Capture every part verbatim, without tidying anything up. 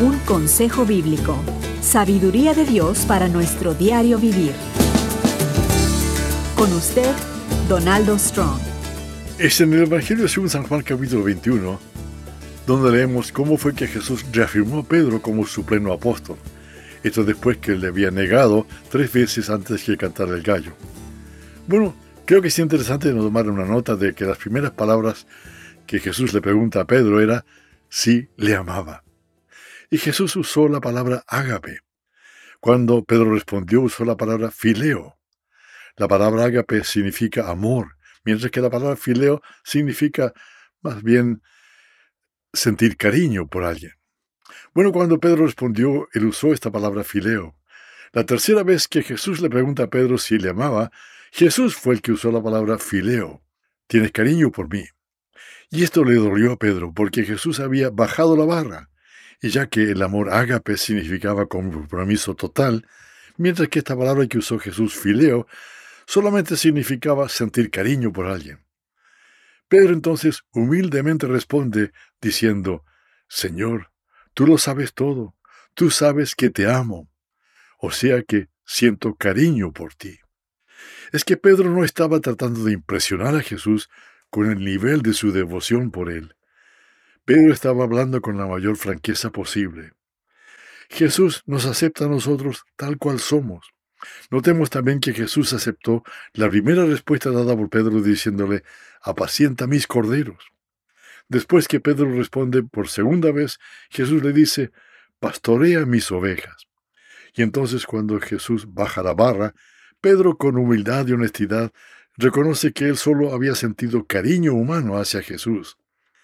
Un consejo bíblico. Sabiduría de Dios para nuestro diario vivir. Con usted, Donaldo Strong. Es en el Evangelio según San Juan capítulo veintiuno, donde leemos cómo fue que Jesús reafirmó a Pedro como su pleno apóstol. Esto después que le había negado tres veces antes que cantara el gallo. Bueno, creo que es interesante tomar una nota de que las primeras palabras que Jesús le pregunta a Pedro era si le amaba. Y Jesús usó la palabra ágape. Cuando Pedro respondió, usó la palabra fileo. La palabra ágape significa amor, mientras que la palabra fileo significa más bien sentir cariño por alguien. Bueno, cuando Pedro respondió, él usó esta palabra fileo. La tercera vez que Jesús le pregunta a Pedro si le amaba, Jesús fue el que usó la palabra fileo. ¿Tienes cariño por mí? Y esto le dolió a Pedro, porque Jesús había bajado la barra, y ya que el amor ágape significaba compromiso total, mientras que esta palabra que usó Jesús, fileo, solamente significaba sentir cariño por alguien. Pedro entonces humildemente responde diciendo, Señor, tú lo sabes todo, tú sabes que te amo, o sea que siento cariño por ti. Es que Pedro no estaba tratando de impresionar a Jesús con el nivel de su devoción por él. Pedro estaba hablando con la mayor franqueza posible. Jesús nos acepta a nosotros tal cual somos. Notemos también que Jesús aceptó la primera respuesta dada por Pedro diciéndole, apacienta mis corderos. Después que Pedro responde por segunda vez, Jesús le dice, pastorea mis ovejas. Y entonces cuando Jesús baja la barra, Pedro con humildad y honestidad reconoce que él solo había sentido cariño humano hacia Jesús.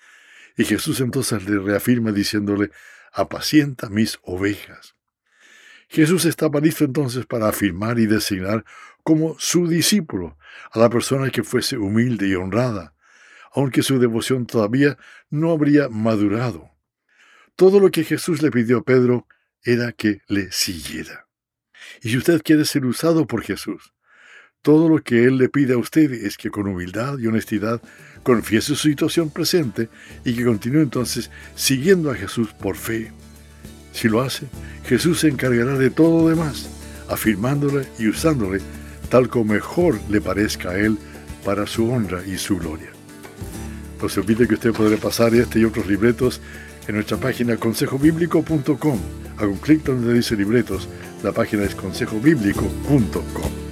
Y Jesús entonces le reafirma diciéndole, apacienta mis ovejas. Jesús estaba listo entonces para afirmar y designar como su discípulo a la persona que fuese humilde y honrada, aunque su devoción todavía no habría madurado. Todo lo que Jesús le pidió a Pedro era que le siguiera. Y si usted quiere ser usado por Jesús, todo lo que Él le pide a usted es que con humildad y honestidad confiese su situación presente y que continúe entonces siguiendo a Jesús por fe. Si lo hace, Jesús se encargará de todo lo demás, afirmándole y usándole tal como mejor le parezca a Él para su honra y su gloria. No se olvide que usted podrá pasar este y otros libretos en nuestra página consejo bíblico punto com. Haga un clic donde dice libretos, la página es consejo bíblico punto com.